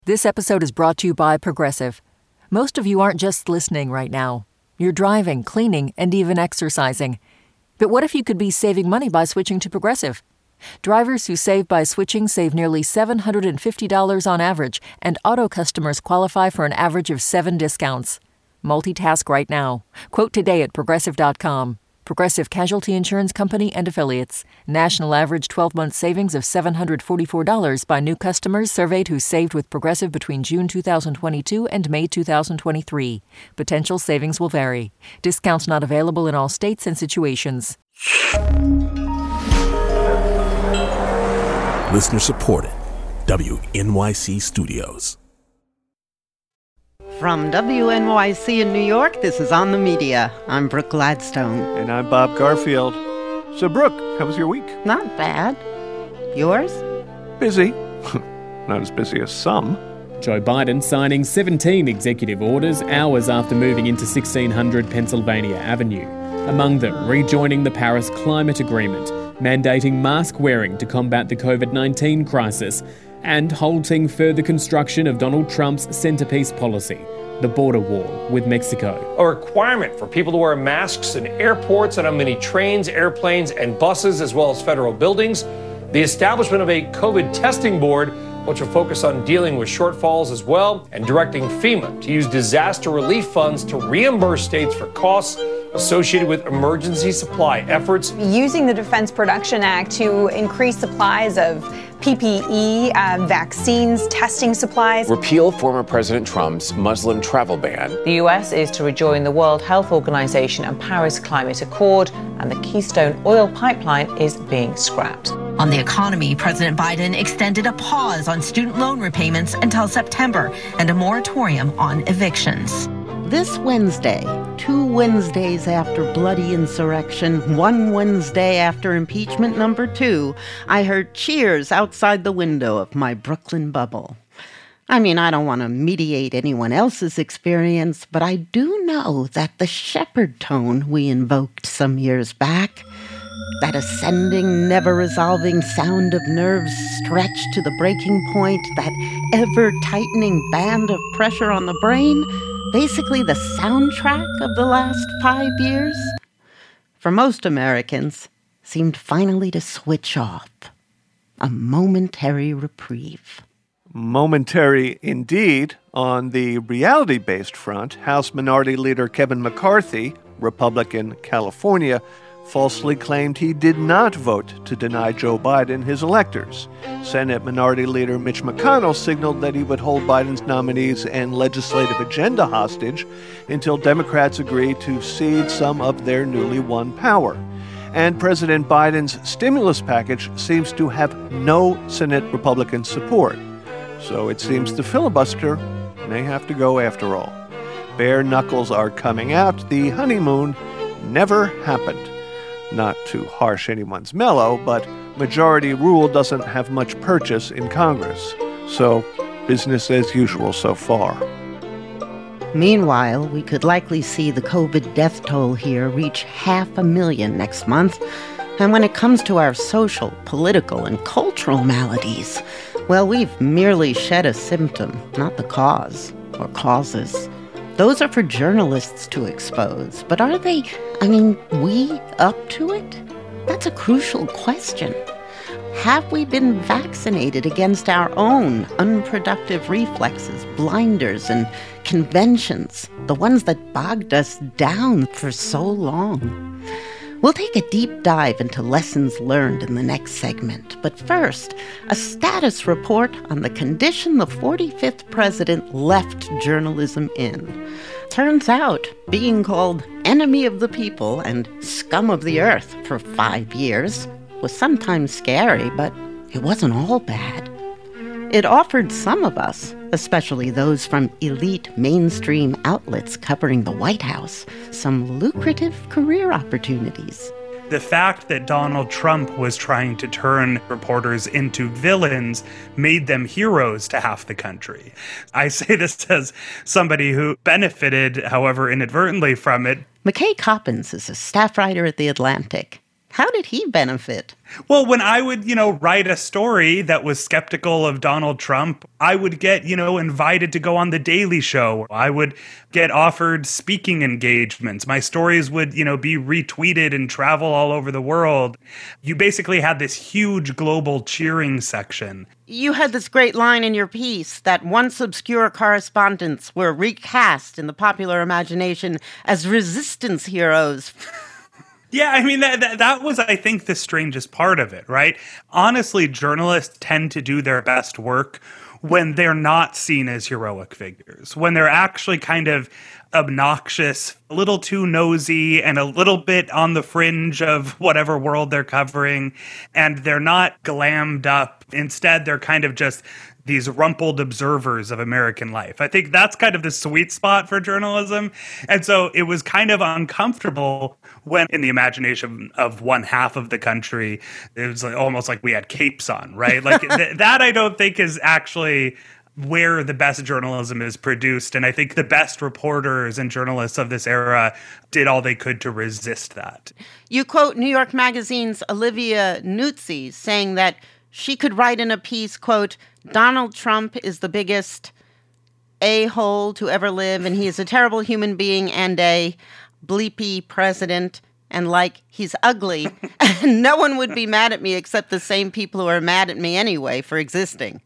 This episode is brought to you by Progressive. Most of you aren't just listening right now. You're driving, cleaning, and even exercising. But what if you could be saving money by switching to Progressive? Drivers who save by switching save nearly $750 on average, and auto customers qualify for an average of 7 discounts. Multitask right now. Quote today at Progressive.com. Progressive Casualty Insurance Company and Affiliates. National average 12-month savings of $744 by new customers surveyed who saved with Progressive between June 2022 and May 2023. Potential savings will vary. Discounts not available in all states and situations. Listener supported. WNYC Studios. From WNYC in New York, this is On the Media. I'm Brooke Gladstone. And I'm Bob Garfield. So, Brooke, how was your week? Not bad. Yours? Busy. Not as busy as some. Joe Biden signing 17 executive orders hours after moving into 1600 Pennsylvania Avenue. Among them, rejoining the Paris Climate Agreement, mandating mask wearing to combat the COVID-19 crisis, and halting further construction of Donald Trump's centerpiece policy, the border wall with Mexico. A requirement for people to wear masks in airports and on many trains, airplanes, and buses, as well as federal buildings. The establishment of a COVID testing board, which will focus on dealing with shortfalls as well, and directing FEMA to use disaster relief funds to reimburse states for costs associated with emergency supply efforts. Using the Defense Production Act to increase supplies of PPE, vaccines, testing supplies. Repeal former President Trump's Muslim travel ban. The U.S. is to rejoin the World Health Organization and Paris Climate Accord, and the Keystone oil pipeline is being scrapped. On the economy, President Biden extended a pause on student loan repayments until September and a moratorium on evictions. This Wednesday, 2 Wednesdays after bloody insurrection, 1 Wednesday after impeachment number 2, I heard cheers outside the window of my Brooklyn bubble. I mean, I don't want to mediate anyone else's experience, but I do know that the shepherd tone we invoked some years back, that ascending, never-resolving sound of nerves stretched to the breaking point, that ever-tightening band of pressure on the brain, basically the soundtrack of the last 5 years, for most Americans, seemed finally to switch off. A momentary reprieve. Momentary indeed. On the reality-based front, House Minority Leader Kevin McCarthy, Republican, California, falsely claimed he did not vote to deny Joe Biden his electors. Senate Minority Leader Mitch McConnell signaled that he would hold Biden's nominees and legislative agenda hostage until Democrats agree to cede some of their newly won power. And President Biden's stimulus package seems to have no Senate Republican support. So it seems the filibuster may have to go after all. Bare knuckles are coming out. The honeymoon never happened. Not to harsh anyone's mellow, but majority rule doesn't have much purchase in Congress. So, business as usual so far. Meanwhile, we could likely see the COVID death toll here reach 500,000 next month. And when it comes to our social, political, and cultural maladies, well, we've merely shed a symptom, not the cause or causes. Those are for journalists to expose. But are they, we up to it? That's a crucial question. Have we been vaccinated against our own unproductive reflexes, blinders, and conventions, the ones that bogged us down for so long? We'll take a deep dive into lessons learned in the next segment. But first, a status report on the condition the 45th president left journalism in. Turns out, being called enemy of the people and scum of the earth for 5 years was sometimes scary, but it wasn't all bad. It offered some of us, especially those from elite mainstream outlets covering the White House, some lucrative career opportunities. The fact that Donald Trump was trying to turn reporters into villains made them heroes to half the country. I say this as somebody who benefited, however inadvertently, from it. McKay Coppins is a staff writer at The Atlantic. How did he benefit? Well, when I would, write a story that was skeptical of Donald Trump, I would get, invited to go on The Daily Show. I would get offered speaking engagements. My stories would, be retweeted and travel all over the world. You basically had this huge global cheering section. You had this great line in your piece that once obscure correspondents were recast in the popular imagination as resistance heroes. Yeah, I mean, that was, I think, the strangest part of it, right? Honestly, journalists tend to do their best work when they're not seen as heroic figures, when they're actually kind of obnoxious, a little too nosy, and a little bit on the fringe of whatever world they're covering, and they're not glammed up. Instead, they're kind of just these rumpled observers of American life. I think that's kind of the sweet spot for journalism. And so it was kind of uncomfortable when, in the imagination of one half of the country, it was almost like we had capes on, right? Like that I don't think is actually where the best journalism is produced. And I think the best reporters and journalists of this era did all they could to resist that. You quote New York Magazine's Olivia Nuzzi saying that she could write in a piece, quote, Donald Trump is the biggest a-hole to ever live, and he is a terrible human being and a bleepy president, and he's ugly. And no one would be mad at me except the same people who are mad at me anyway for existing.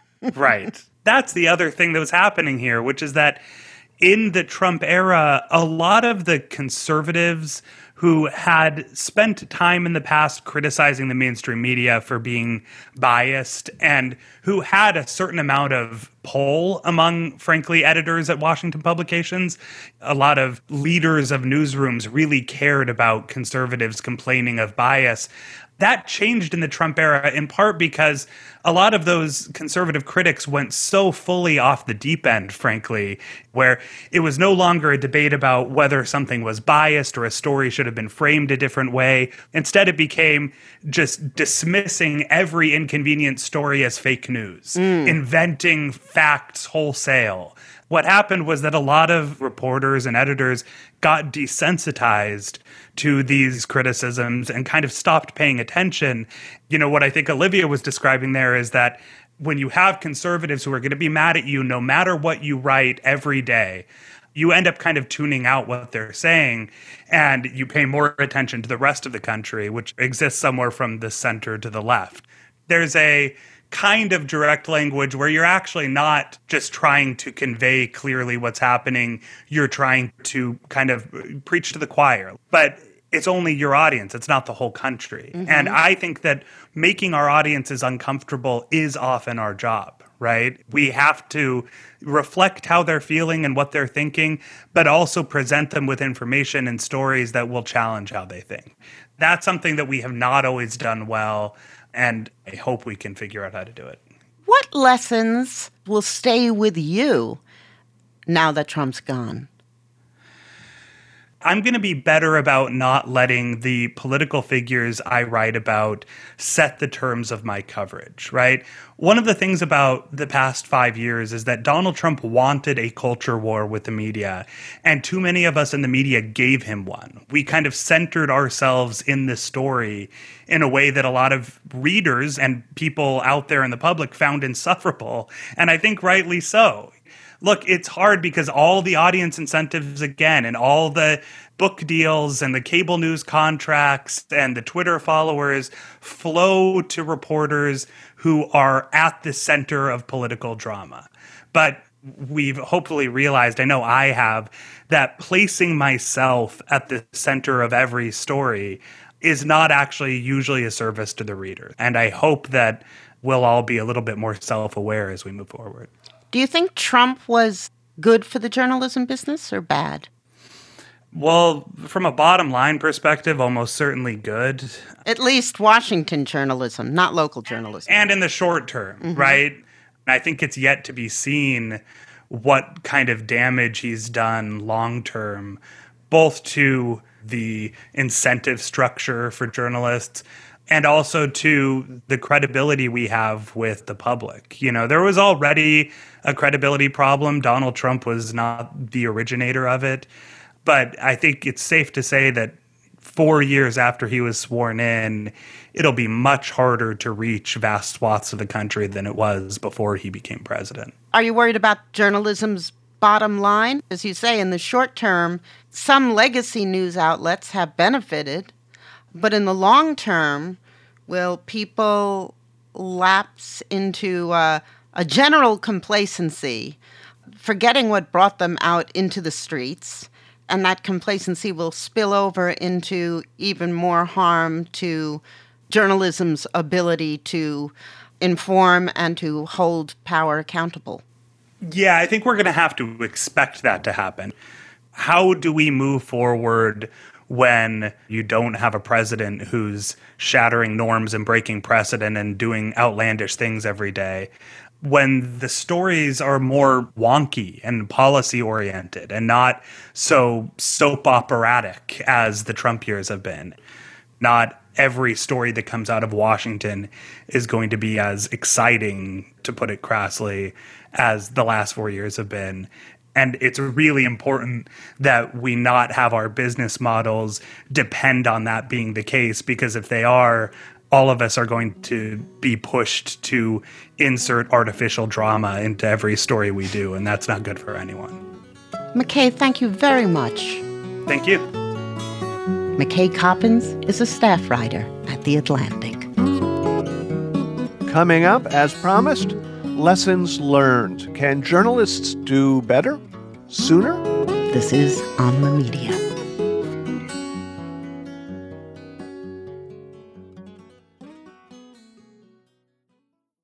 Right. That's the other thing that was happening here, which is that in the Trump era, a lot of the conservatives who had spent time in the past criticizing the mainstream media for being biased and who had a certain amount of pull among, frankly, editors at Washington publications. A lot of leaders of newsrooms really cared about conservatives complaining of bias. That changed in the Trump era, in part because a lot of those conservative critics went so fully off the deep end, frankly, where it was no longer a debate about whether something was biased or a story should have been framed a different way. Instead, it became just dismissing every inconvenient story as fake news, inventing facts wholesale. What happened was that a lot of reporters and editors got desensitized to these criticisms and kind of stopped paying attention. What I think Olivia was describing there is that when you have conservatives who are going to be mad at you no matter what you write every day, you end up kind of tuning out what they're saying, and you pay more attention to the rest of the country, which exists somewhere from the center to the left. There's a kind of direct language where you're actually not just trying to convey clearly what's happening. You're trying to kind of preach to the choir. But it's only your audience. It's not the whole country. Mm-hmm. And I think that making our audiences uncomfortable is often our job, right? We have to reflect how they're feeling and what they're thinking, but also present them with information and stories that will challenge how they think. That's something that we have not always done well. And I hope we can figure out how to do it. What lessons will stay with you now that Trump's gone? I'm going to be better about not letting the political figures I write about set the terms of my coverage, right? One of the things about the past 5 years is that Donald Trump wanted a culture war with the media, and too many of us in the media gave him one. We kind of centered ourselves in this story in a way that a lot of readers and people out there in the public found insufferable, and I think rightly so. Look, it's hard because all the audience incentives, again, and all the book deals and the cable news contracts and the Twitter followers flow to reporters who are at the center of political drama. But we've hopefully realized, I know I have, that placing myself at the center of every story is not actually usually a service to the reader. And I hope that we'll all be a little bit more self-aware as we move forward. Do you think Trump was good for the journalism business or bad? Well, from a bottom line perspective, almost certainly good. At least Washington journalism, not local journalism. And in the short term, right? I think it's yet to be seen what kind of damage he's done long term, both to the incentive structure for journalists and also to the credibility we have with the public. There was already a credibility problem. Donald Trump was not the originator of it. But I think it's safe to say that 4 years after he was sworn in, it'll be much harder to reach vast swaths of the country than it was before he became president. Are you worried about journalism's bottom line? As you say, in the short term, some legacy news outlets have benefited, but in the long term, will people lapse into a general complacency, forgetting what brought them out into the streets, and that complacency will spill over into even more harm to journalism's ability to inform and to hold power accountable? Yeah, I think we're going to have to expect that to happen. How do we move forward when you don't have a president who's shattering norms and breaking precedent and doing outlandish things every day? When the stories are more wonky and policy-oriented and not so soap operatic as the Trump years have been. Not every story that comes out of Washington is going to be as exciting, to put it crassly, as the last 4 years have been. And it's really important that we not have our business models depend on that being the case, because if they are, all of us are going to be pushed to insert artificial drama into every story we do, and that's not good for anyone. McKay, thank you very much. Thank you. McKay Coppins is a staff writer at The Atlantic. Coming up, as promised, lessons learned. Can journalists do better? Sooner? This is On the Media.